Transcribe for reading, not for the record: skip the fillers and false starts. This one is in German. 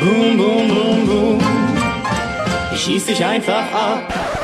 Boom, boom, boom, boom. Ich schieß dich einfach ab.